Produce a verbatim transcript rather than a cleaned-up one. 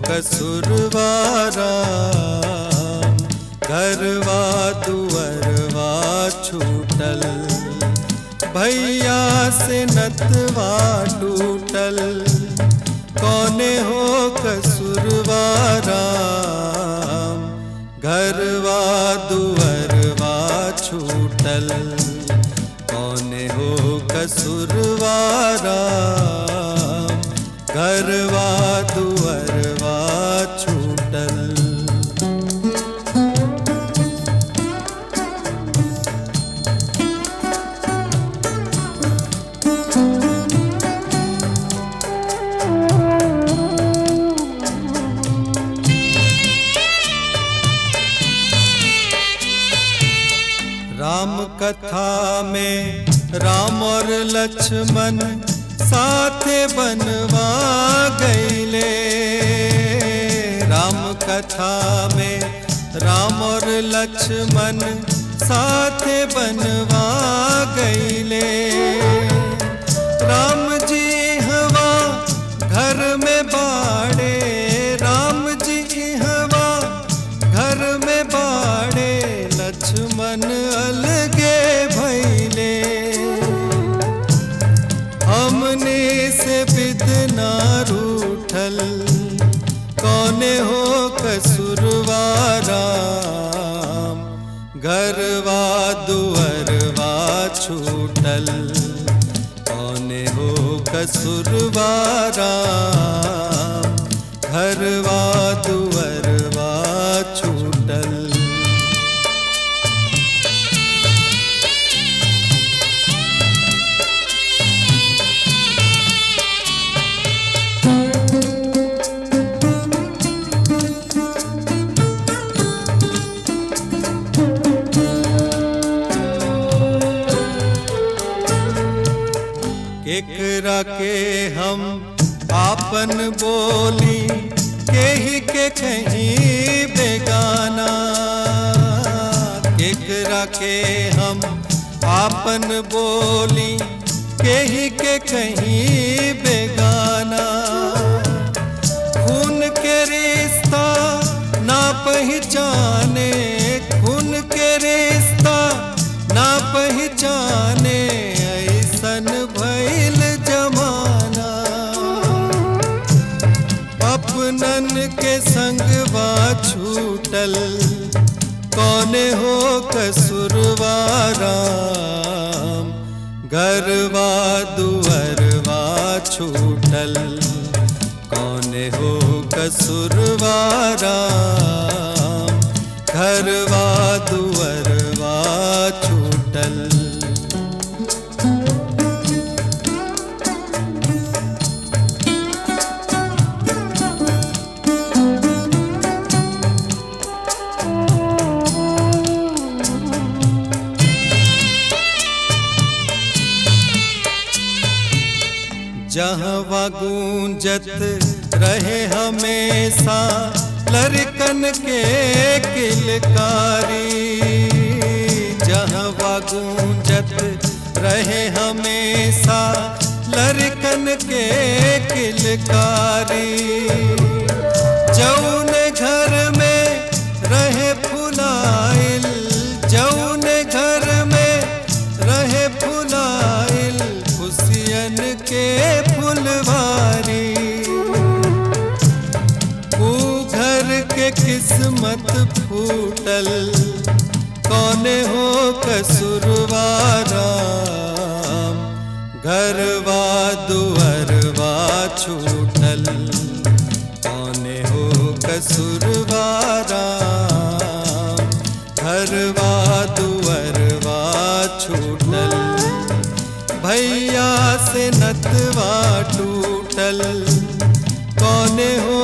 कसुरवारा, घरवा दुअरवा छूटल, भैया से नतवा टूटल, कौने हो कसुरवारा, घरवा दुअरवा छूटल, कौने हो कसुरवारा, घरवा दुअरवा छूटल। राम कथा में राम और लक्ष्मण साथे बनवा गईले, राम कथा में राम और लक्ष्मण साथे बनवा गईले, राम जी हवा घर में बाड़े, राम जी हवा घर में बाड़े, लक्ष्मण अलगे भैले, हमने से बिदना रूठल, कौने हो कसुरवारा, घरवा दुअरवा छूटल, कौने हो कसुरवारा, घरवा दुअरवा छूटल। केकरा के हम आपन बोली, केही के कहीं बेगाना, केकरा के हम आपन बोली, केही के कहीं बेगाना, खून के रिश्ता ना पहचाने, खून के रिश्ता ना पहचाने, ऐसन भइल जमाना, अपनन के संगवा छूटल, कौने हो कसुरवारा, घरवा दुअरवा छूटल, कौने हो कसुरवारा, घरवा दुअरवा छूटल। जहाँ गूंजत रहे हमेशा लड़कन के किलकारी, जहाँ गूंजत रहे हमेशा लड़कन के किलकारी, जौन घर में रहे फुलाइल, जौन घर में रहे फुलाइल, खुशियन के फुलवारी, ऊ घर के किस्मत फूटल, कौने हो कसुरवारा, घरवा दुअरवा छूटल, कौने हो कसुरवारा, घरवा दुअरवा छूटल, भैया से नतवा टूटल, कौने हो